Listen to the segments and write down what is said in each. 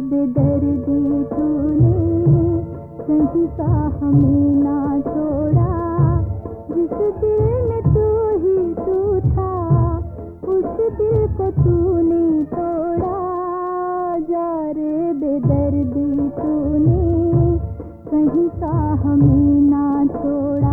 बेदर्दी तूने कहीं का हमें ना छोड़ा। जिस दिल में तू ही तू था उस दिल को तूने तोड़ा। जा रे बेदर्दी तूने कहीं का हमें ना छोड़ा।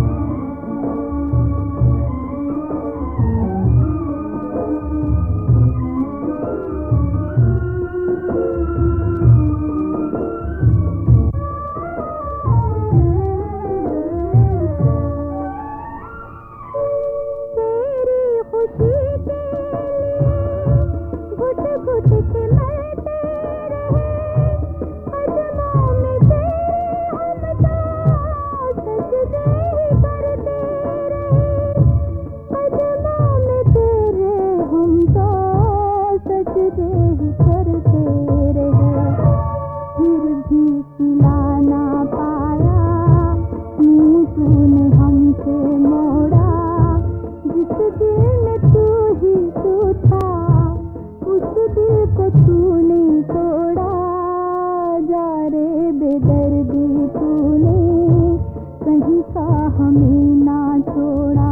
बेदर्दी तूने कहीं का हमें ना छोड़ा।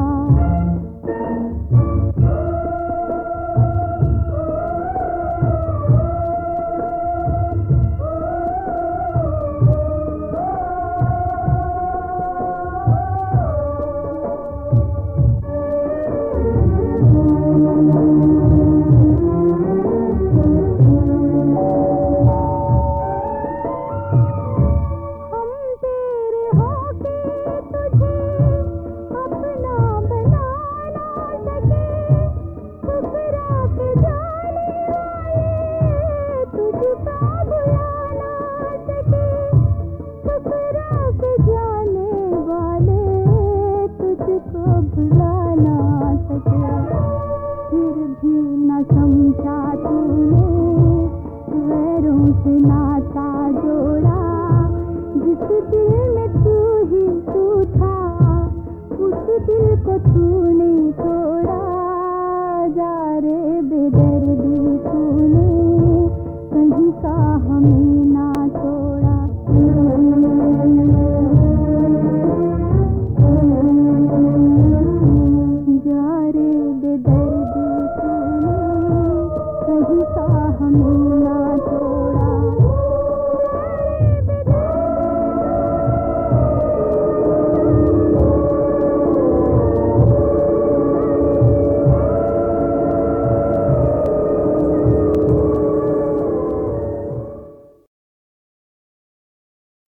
फिर भी न समझा तूने गैरों से नाता जोड़ा। जिस दिल में तू ही तू था उस दिल को तूने तोड़ा। जा रे बेदर्दी तूने कहीं का हमें